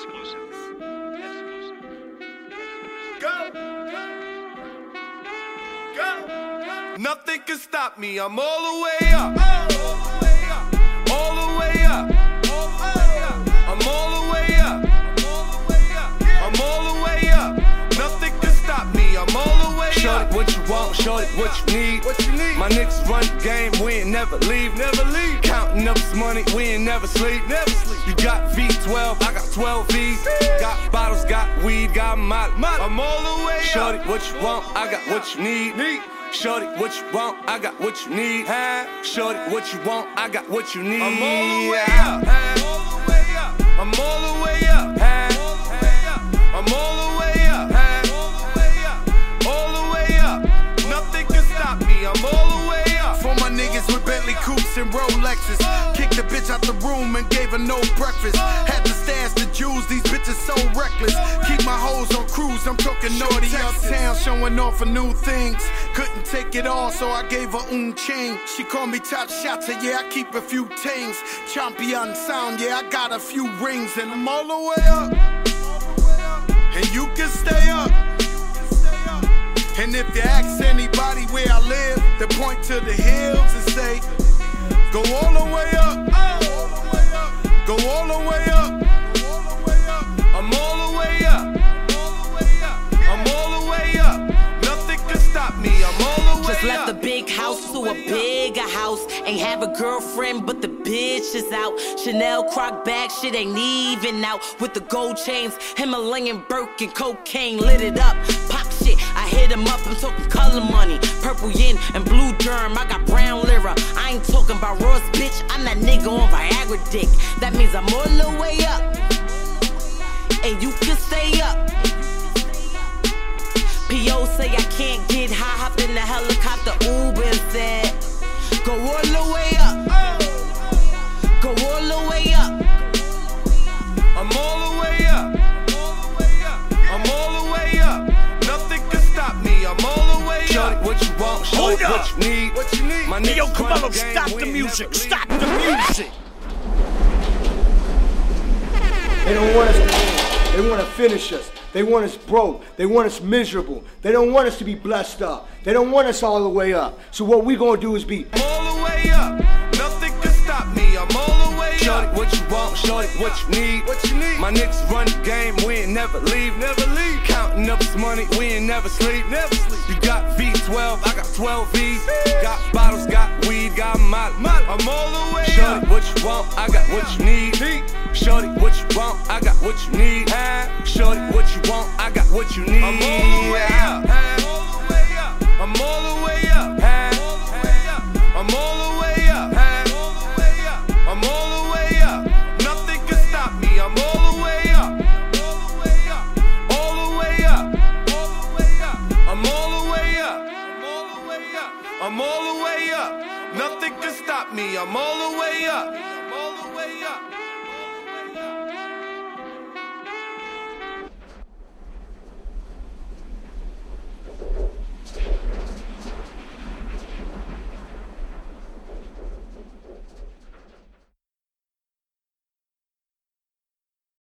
Nothing can stop me, I'm all the way up. All the way up. I'm all the way up. I'm all the way up. Nothing can stop me, I'm all the way up. Shorty, what you want, shorty, what you need. My niggas run the game, we ain't never leave. Counting up this money, we ain't never sleep. You got V12, I got 12 V's. Got bottles, got weed, got molly. I'm all the way up. Shorty, what you want, I got what you need. Shorty, what you want, I got what you need. Shorty, what you want, I got what you need. I'm all the way up. I'm all the way up. I'm all the way up. All the way up. Nothing can stop me, I'm all the way up. For my niggas with Bentley coupes and Rolexes. Kicked the bitch out the room and gave her no breakfast. Had to stash the jewels, these bitches so reckless. Keep my hoes on cruise, I'm talking naughty uptown, showing off for new things. Couldn't take it all, so I gave her chain. She called me top shotter, yeah, I keep a few tings. Champion sound, yeah, I got a few rings. And I'm all the way up, and you can stay up. And if you ask anybody where I live, they point to the hills and say, go all the way up, go all the way up. I'm all the way up. I'm all the way up. Nothing can stop me, I'm all the way up. Just left the big house to a bigger house. Ain't have a girlfriend, but the bitch is out. Chanel croc bag, shit ain't even out. With the gold chains, Himalayan Birkin, cocaine lit it up. Pop shit, I hit him up, I'm talking color money. Purple yin and blue germ, I got brown lira. I ain't talking about Ross, bitch, I'm that nigga on Viagra dick. That means I'm all the way up, and you can stay up. P.O. say I can't get high, hopped in the helicopter, Uber and said, go all the way up, go all the way up. I'm all the way up. I'm all the way up. Nothing can stop me, I'm all the way up. Shorty, what you want, shorty, what you need. My Hey, yo, niggas come run on, the game, stop we the ain't music, never stop leave. the music. They don't want us to win. They want to finish us. They want us broke. They want us miserable. They don't want us to be blessed up. They don't want us all the way up. So what we gonna do is be all the way up. Nothing can stop me, I'm all the way up. Shorty, what you want, shorty, what you need. My niggas run the game, we ain't never leave. Counting up this money, we ain't never sleep. You got V12, I got 12 V's. Got bottles, got weed, got molly. I'm all the way up. Shorty, what you want, I got what you need. Shorty, what you want, I got what you need. Shorty, what you want, I got what you need. I'm all the way up. I'm all the way up. I'm all the way up. I'm all the way up. Nothing can stop me, I'm all the way up. All the way up. I'm all the way up. I'm all the way up. Nothing can stop me, I'm all the way up.